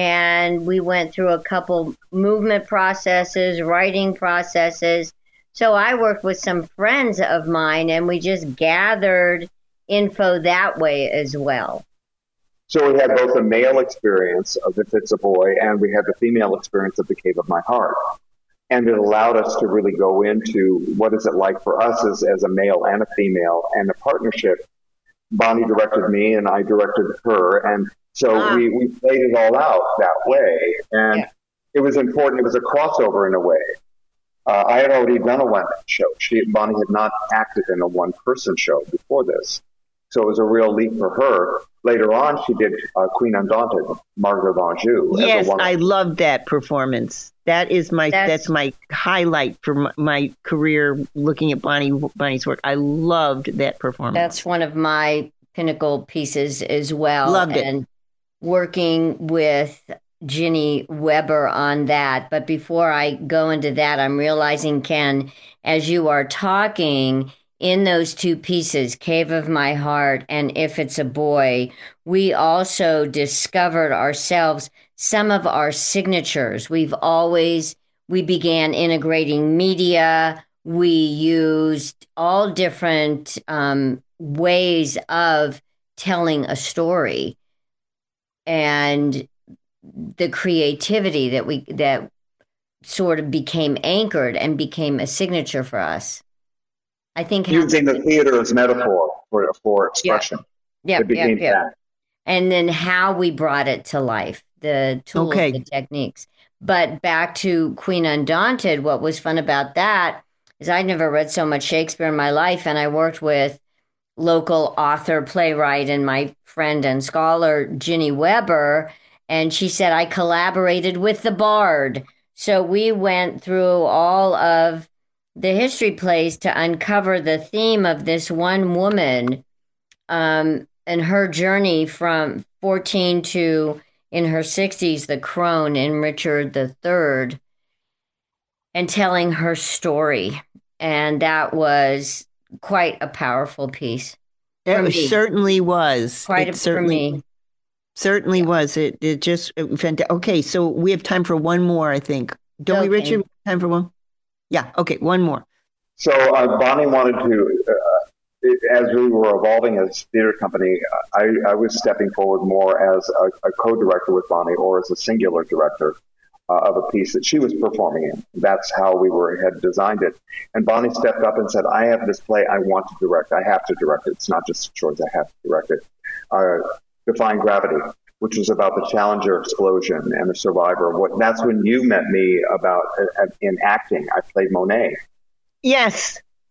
And we went through a couple movement processes, writing processes. So I worked with some friends of mine, and we just gathered info that way as well.
So we had both a male experience of If It's a Boy, and we had the female experience of The Cave of My Heart. And it allowed us to really go into what is it like for us as, as a male and a female, and a partnership. Bonnie directed me, and I directed her, and so ah. we, we played it all out that way. And yeah. it was important. It was a crossover in a way. Uh, I had already done a one-man show. She, Bonnie had not acted in a one-person show before this. So it was a real leap for her. Later on, she did uh, Queen Undaunted, Margaret of Anjou.
Yes, I loved that performance. That is my that's, that's my highlight for my, my career. Looking at Bonnie Bonnie's work, I loved that performance.
That's one of my pinnacle pieces as well.
Loved it.
And working with Ginny Weber on that. But before I go into that, I'm realizing, Ken, as you are talking, in those two pieces, Cave of My Heart and If It's a Boy, we also discovered ourselves some of our signatures. We've always, we began integrating media. We used all different um, ways of telling a story, and the creativity that we, that sort of became anchored and became a signature for us. I think
using the theater as metaphor for for expression.
Yeah, yeah, yeah, yeah. And then how we brought it to life, the tools, okay. the techniques. But back to Queen Undaunted, what was fun about that is I'd never read so much Shakespeare in my life, and I worked with local author, playwright, and my friend and scholar, Ginny Weber, and she said I collaborated with the Bard. So we went through all of the history plays to uncover the theme of this one woman um, and her journey from fourteen to, in her sixties, the crone in Richard the Third, and telling her story. And that was quite a powerful piece.
It certainly was.
Quite
it
a,
certainly,
for me.
Certainly yeah. was. It, it just, it, okay, so we have time for one more, I think. Don't okay. we, Richard? Time for one? Yeah. Okay. One more.
So uh, Bonnie wanted to, uh, as we were evolving as a theater company, I, I was stepping forward more as a, a co-director with Bonnie, or as a singular director uh, of a piece that she was performing in. That's how we were had designed it. And Bonnie stepped up and said, "I have this play I want to direct. I have to direct it. It's not just a choice. I have to direct it." Uh, Defying Gravity, which was about the Challenger explosion and the survivor. What that's when you met me about uh, in acting. I played Monet.
Yes,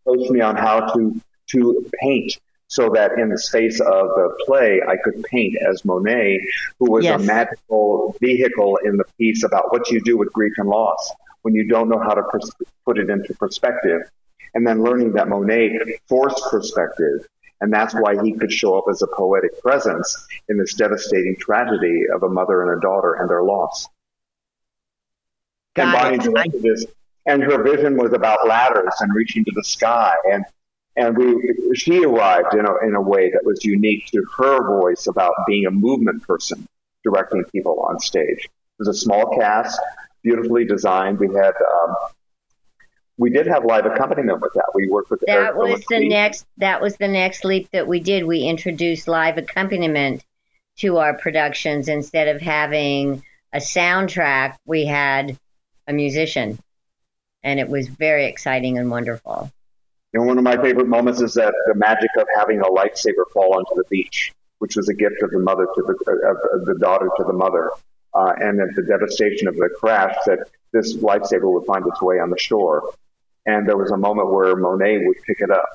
coached me on how to to paint, so that in the space of the play, I could paint as Monet, who was yes. a magical vehicle in the piece about what you do with grief and loss when you don't know how to pers- put it into perspective. And then learning that Monet forced perspective, and that's why he could show up as a poetic presence in this devastating tragedy of a mother and a daughter and their loss.
Got
and
it.
Bonnie this, and her vision was about ladders and reaching to the sky, and and we she arrived in a in a way that was unique to her voice about being a movement person, directing people on stage. It was a small cast, beautifully designed. We had. Um, We did have live accompaniment with that. We worked with
that
Eric
was the
Phillips.
next. That was the next leap that we did. We introduced live accompaniment to our productions instead of having a soundtrack. We had a musician, and it was very exciting and wonderful.
And one of my favorite moments is that the magic of having a lightsaber fall onto the beach, which was a gift of the mother to the of, of the daughter to the mother, uh, and then the devastation of the crash that this lightsaber would find its way on the shore. And there was a moment where Monet would pick it up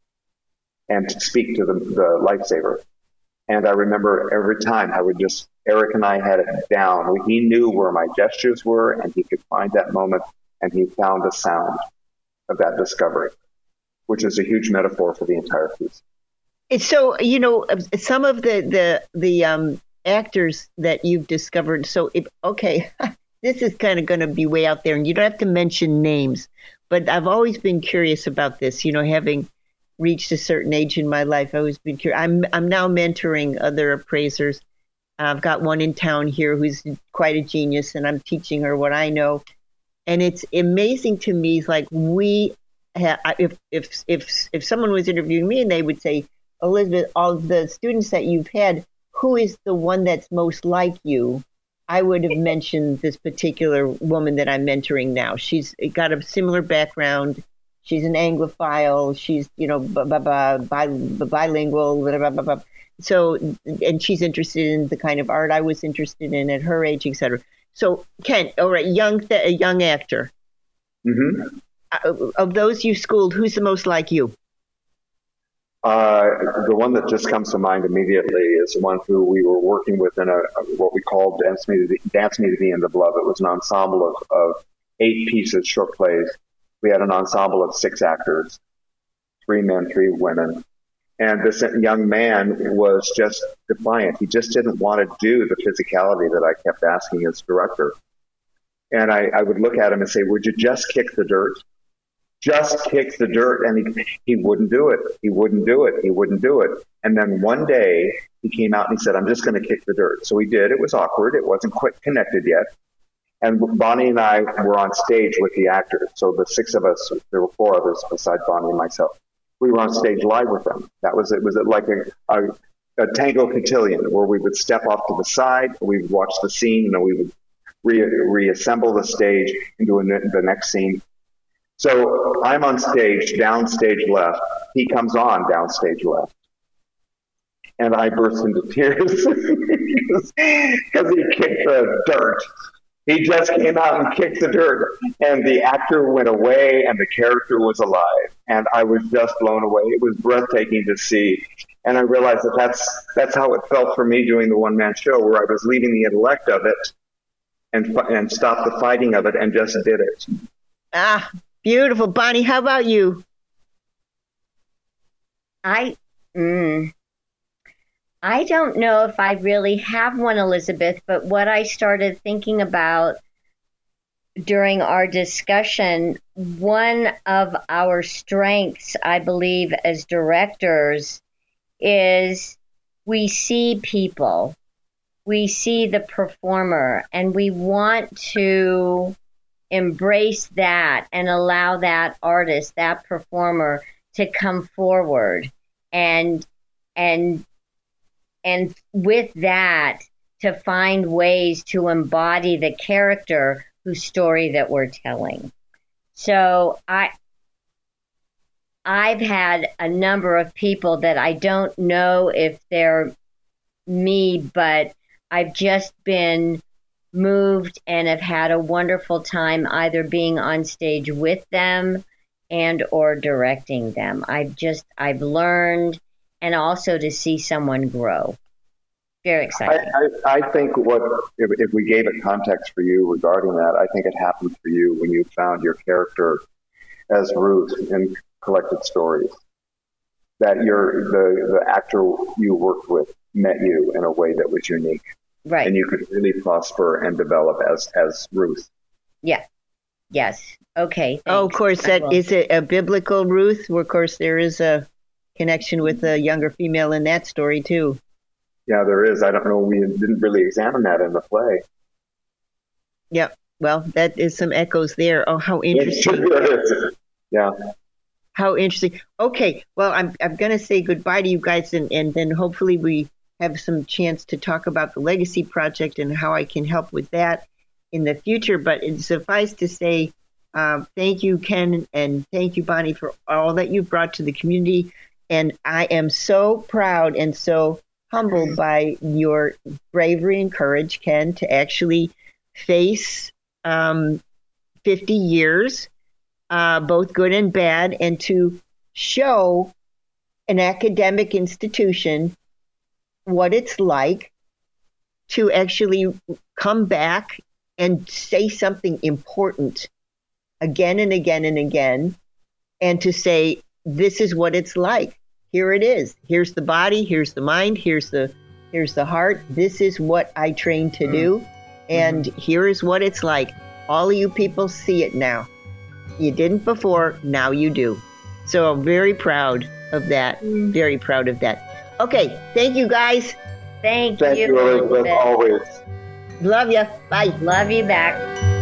and speak to the, the lightsaber. And I remember every time I would just, Eric and I had it down. He knew where my gestures were, and he could find that moment, and he found the sound of that discovery, which is a huge metaphor for the entire piece.
It's so, you know, some of the, the, the um, actors that you've discovered. So, if, okay, this is kind of going to be way out there, and you don't have to mention names. But I've always been curious about this, you know, having reached a certain age in my life. I've always been curious. I'm I'm now mentoring other appraisers. I've got one in town here who's quite a genius, and I'm teaching her what I know. And it's amazing to me, like we have, if if if if someone was interviewing me and they would say, Elizabeth, all the students that you've had, who is the one that's most like you? I would have mentioned this particular woman that I'm mentoring now. She's got a similar background. She's an Anglophile. She's, you know, b- b- b- bi- bilingual. Blah, blah, blah, blah. So, and she's interested in the kind of art I was interested in at her age, et cetera. So, Ken, all right, young, th- a young actor.
Mm-hmm.
Uh, of those you schooled, who's the most like you?
Uh, the one that just comes to mind immediately is one who we were working with in a what we called Dance Me to the, Dance Me to the End of Love. It was an ensemble of, of eight pieces, short plays. We had an ensemble of six actors, three men, three women. And this young man was just defiant. He just didn't want to do the physicality that I kept asking as director. And I, I would look at him and say, would you just kick the dirt? Just kick the dirt, and he, he wouldn't do it. He wouldn't do it. He wouldn't do it. And then one day he came out and he said, I'm just going to kick the dirt. So he did. It was awkward. It wasn't quite connected yet. And Bonnie and I were on stage with the actors. So the six of us, there were four others besides Bonnie and myself. We were on stage live with them. That was it. Was it like a, a, a tango cotillion where we would step off to the side, we would watch the scene, and then we would re- reassemble the stage into a, the next scene. So I'm on stage, downstage left. He comes on downstage left. And I burst into tears because he kicked the dirt. He just came out and kicked the dirt. And the actor went away and the character was alive. And I was just blown away. It was breathtaking to see. And I realized that that's, that's how it felt for me doing the one-man show, where I was leaving the intellect of it and, and stopped the fighting of it and just did it.
Ah, beautiful. Bonnie, how about you?
I, mm, I don't know if I really have one, Elizabeth, but what I started thinking about during our discussion, one of our strengths, I believe, as directors is we see people, we see the performer, and we want to embrace that and allow that artist, that performer, to come forward and and and with that to find ways to embody the character whose story that we're telling. So I I've had a number of people that I don't know if they're me, but I've just been moved and have had a wonderful time either being on stage with them and or directing them. I've just, I've learned, and also to see someone grow. Very exciting.
I, I, I think what, if, if we gave it context for you regarding that, I think it happened for you when you found your character as Ruth in Collected Stories. That your the, the actor you worked with met you in a way that was unique.
Right.
And you could really prosper and develop as, as Ruth.
Yeah. Yes. Okay. Thanks.
Oh, of course, that is it a biblical Ruth? Well, of course, there is a connection with a younger female in that story, too.
Yeah, there is. I don't know. We didn't really examine that in the play.
Yep. Well, that is some echoes there. Oh, how interesting.
Yeah.
How interesting. Okay. Well, I'm I'm going to say goodbye to you guys, and, and then hopefully we have some chance to talk about the Legacy Project and how I can help with that in the future. But it suffice to say, um, thank you, Ken, and thank you, Bonnie, for all that you've brought to the community. And I am so proud and so humbled by your bravery and courage, Ken, to actually face um, fifty years, uh, both good and bad, and to show an academic institution what it's like to actually come back and say something important again and again and again, and to say, this is what it's like. Here it is. Here's the body. Here's the mind. Here's the here's the heart. This is what I trained to do. And mm-hmm. here is what it's like. All of you people see it now. You didn't before. Now you do. So I'm very proud of that. Mm. Very proud of that. Okay. Thank you, guys.
Thank,
Thank
you.
you, Elizabeth, always.
Love you. Bye.
Love you back.